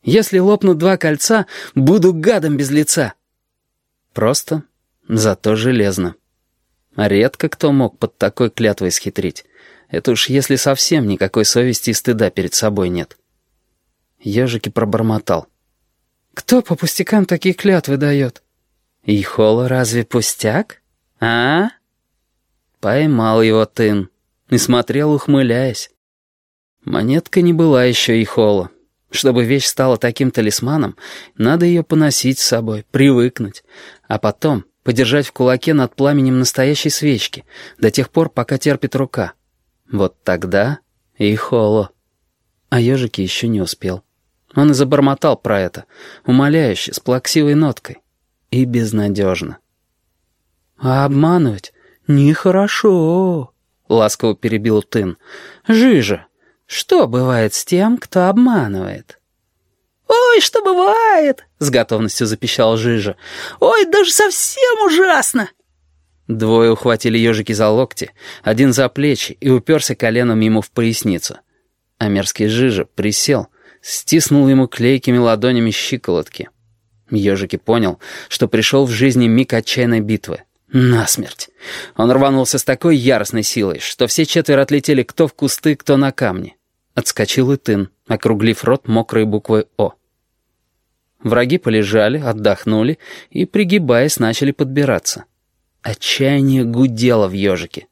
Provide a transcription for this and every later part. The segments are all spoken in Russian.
Если лопнут 2 кольца, буду гадом без лица. Просто, зато железно. Редко кто мог под такой клятвой схитрить. Это уж если совсем никакой совести и стыда перед собой нет. Ежики пробормотал. «Кто по пустякам такие клятвы дает?» «Ихола разве пустяк? А?» Поймал его Тын и смотрел, ухмыляясь. Монетка не была еще Ихола. Чтобы вещь стала таким талисманом, надо ее поносить с собой, привыкнуть, а потом подержать в кулаке над пламенем настоящей свечки до тех пор, пока терпит рука. Вот тогда Ихола. А ежики еще не успел. Он и забормотал про это, умоляюще, с плаксивой ноткой. И безнадежно. «А обманывать нехорошо», — ласково перебил Тын. «Жижа, что бывает с тем, кто обманывает?» «Ой, что бывает!» — с готовностью запищал Жижа. «Ой, даже совсем ужасно!» Двое ухватили ежики за локти, один за плечи и уперся коленом ему в поясницу. А мерзкий Жижа присел, стиснул ему клейкими ладонями щиколотки. Ежики понял, что пришел в жизни миг отчаянной битвы. Насмерть. Он рванулся с такой яростной силой, что все 4 отлетели кто в кусты, кто на камни. Отскочил и Тын, округлив рот мокрой буквой «О». Враги полежали, отдохнули и, пригибаясь, начали подбираться. Отчаяние гудело в ежике.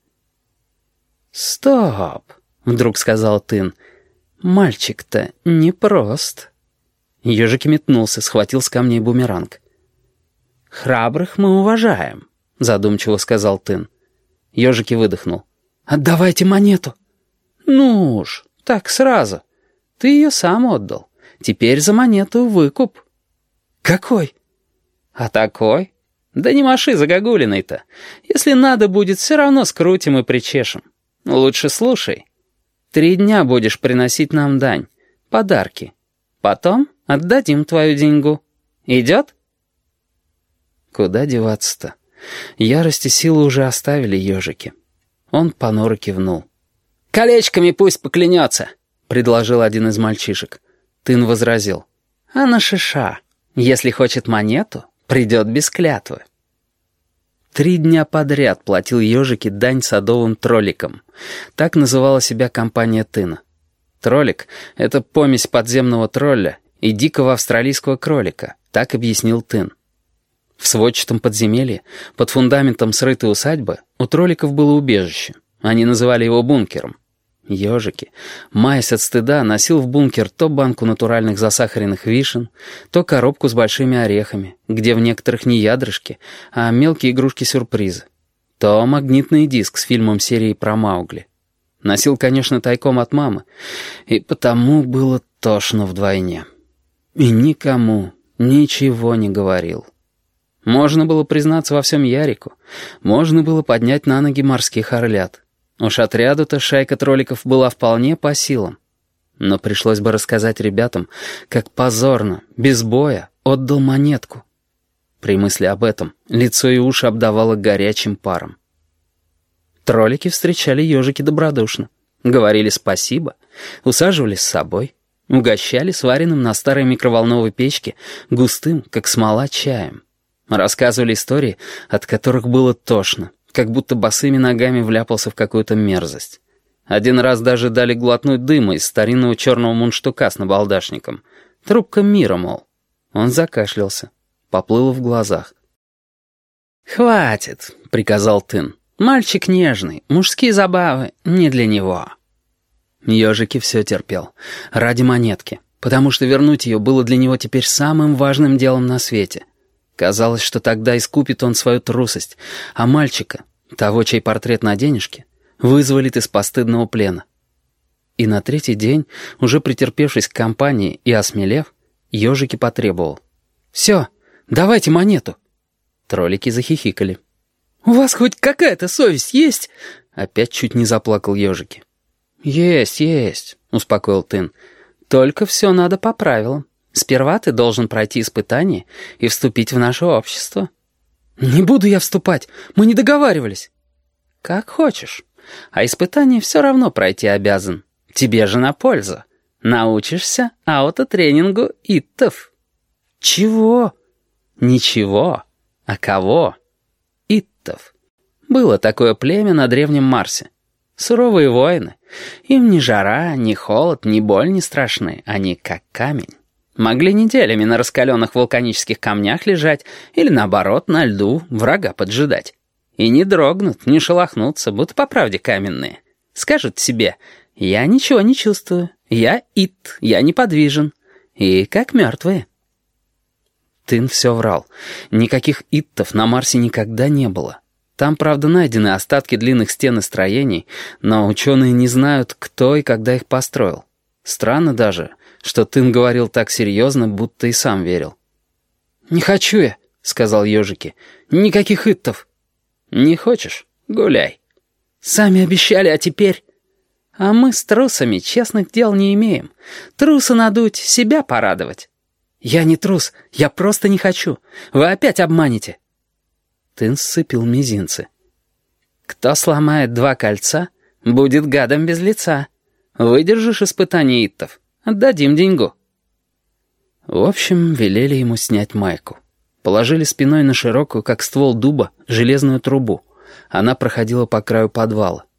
«Стоп!» — вдруг сказал Тын. «Мальчик-то непрост». Ежик метнулся, схватил с камней бумеранг. «Храбрых мы уважаем», — задумчиво сказал Тын. Ежики выдохнул. «Отдавайте монету». «Ну уж, так сразу. Ты ее сам отдал. Теперь за монету выкуп». «Какой?» «А такой? Да не маши загогулиной-то. Если надо будет, все равно скрутим и причешем. Лучше слушай. 3 дня будешь приносить нам дань, подарки. Потом отдадим твою деньгу. Идет?» Куда деваться-то? Ярость и силы уже оставили ежики. Он понуро кивнул. «Колечками пусть поклянется», — предложил один из мальчишек. Тын возразил. «А на шиша, если хочет монету, придет без клятвы». 3 дня подряд платил ежики дань садовым тролликам. Так называла себя компания Тына. Троллик — это помесь подземного тролля и дикого австралийского кролика, так объяснил Тын. В сводчатом подземелье, под фундаментом срытой усадьбы, у тролликов было убежище. Они называли его бункером. Ежики, маясь от стыда, носил в бункер то банку натуральных засахаренных вишен, то коробку с большими орехами, где в некоторых не ядрышки, а мелкие игрушки-сюрпризы, то магнитный диск с фильмом серии про Маугли. Носил, конечно, тайком от мамы, и потому было тошно вдвойне. И никому ничего не говорил. Можно было признаться во всем Ярику, можно было поднять на ноги морских орлят. Уж отряду-то шайка тролликов была вполне по силам. Но пришлось бы рассказать ребятам, как позорно, без боя, отдал монетку. При мысли об этом лицо и уши обдавало горячим паром. Троллики встречали ежики добродушно, говорили спасибо, усаживали с собой, угощали сваренным на старой микроволновой печке густым, как смола, чаем. Рассказывали истории, от которых было тошно, как будто босыми ногами вляпался в какую-то мерзость. Один раз даже дали глотнуть дыма из старинного черного мундштука с набалдашником. Трубка мира, мол. Он закашлялся. Поплыло в глазах. «Хватит», — приказал Тын. «Мальчик нежный, мужские забавы не для него». Ежики все терпел. Ради монетки. Потому что вернуть ее было для него теперь самым важным делом на свете. Казалось, что тогда искупит он свою трусость, а мальчика, того, чей портрет на денежке, вызволит из постыдного плена. И на 3-й день, уже претерпевшись к компании и осмелев, ежики потребовал. «Все, давайте монету». Троллики захихикали. «У вас хоть какая-то совесть есть?» Опять чуть не заплакал ежики. «Есть», — успокоил Тын. «Только все надо по правилам. Сперва ты должен пройти испытание и вступить в наше общество». «Не буду я вступать, мы не договаривались». «Как хочешь. А испытание все равно пройти обязан. Тебе же на пользу. Научишься аутотренингу иттов». «Чего?» «Ничего. А кого?» «Иттов». Было такое племя на древнем Марсе. Суровые воины. Им ни жара, ни холод, ни боль не страшны. Они как камень. Могли неделями на раскаленных вулканических камнях лежать или, наоборот, на льду врага поджидать. И не дрогнут, не шелохнутся, будто по правде каменные. Скажут себе: «Я ничего не чувствую, я ит, я неподвижен». И как мертвые. Тын все врал. Никаких иттов на Марсе никогда не было. Там, правда, найдены остатки длинных стен и строений, но ученые не знают, кто и когда их построил. Странно даже, что Тын говорил так серьезно, будто и сам верил. «Не хочу я», — сказал ежики, — «никаких иттов». «Не хочешь? Гуляй». «Сами обещали, а теперь...» «А мы с трусами честных дел не имеем. Трусы надуть, себя порадовать». «Я не трус, я просто не хочу. Вы опять обманете». Тын сцепил мизинцы. «Кто сломает 2 кольца, будет гадом без лица. Выдержишь испытание иттов, отдадим деньгу». В общем, велели ему снять майку. Положили спиной на широкую, как ствол дуба, железную трубу. Она проходила по краю подвала.